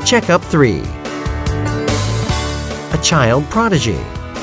Checkup 3. A child prodigy.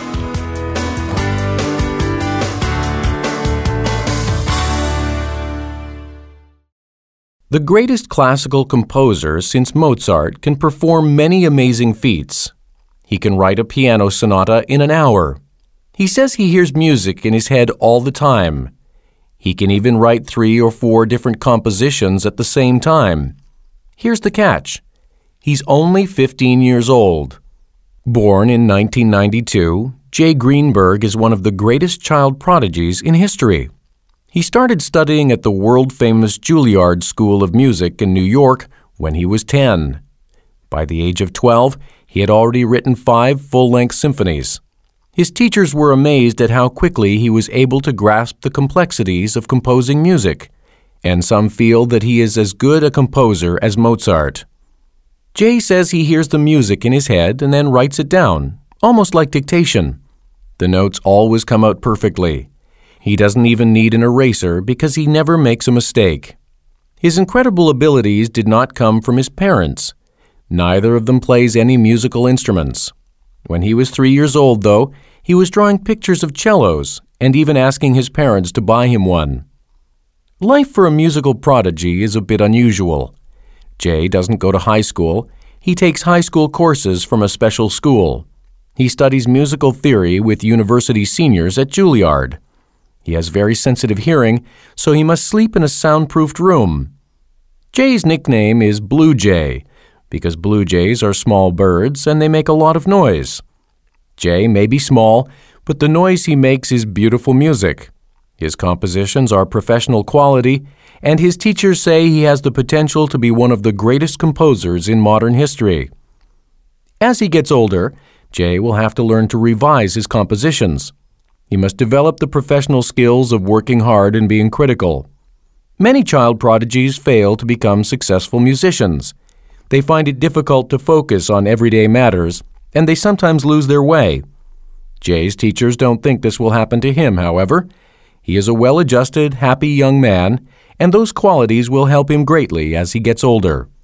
The greatest classical composer since Mozart can perform many amazing feats. He can write a piano sonata in an hour. He says he hears music in his head all the time. He can even write 3 or 4 different compositions at the same time. Here's the catch. He's only 15 years old. Born in 1992, Jay Greenberg is one of the greatest child prodigies in history. He started studying at the world-famous Juilliard School of Music in New York when he was 10. By the age of 12, he had already written 5 full-length symphonies. His teachers were amazed at how quickly he was able to grasp the complexities of composing music, and some feel that he is as good a composer as Mozart. Jay says he hears the music in his head and then writes it down, almost like dictation. The notes always come out perfectly. He doesn't even need an eraser because he never makes a mistake. His incredible abilities did not come from his parents. Neither of them plays any musical instruments. When he was 3 years old, though, he was drawing pictures of cellos and even asking his parents to buy him one. Life for a musical prodigy is a bit unusual. Jay doesn't go to high school. He takes high school courses from a special school. He studies musical theory with university seniors at Juilliard. He has very sensitive hearing, so he must sleep in a soundproofed room. Jay's nickname is Blue Jay, because blue jays are small birds and they make a lot of noise. Jay may be small, but the noise he makes is beautiful music. His compositions are professional quality, and his teachers say he has the potential to be one of the greatest composers in modern history. As he gets older, Jay will have to learn to revise his compositions. He must develop the professional skills of working hard and being critical. Many child prodigies fail to become successful musicians. They find it difficult to focus on everyday matters, and they sometimes lose their way. Jay's teachers don't think this will happen to him, however. He is a well-adjusted, happy young man, and those qualities will help him greatly as he gets older.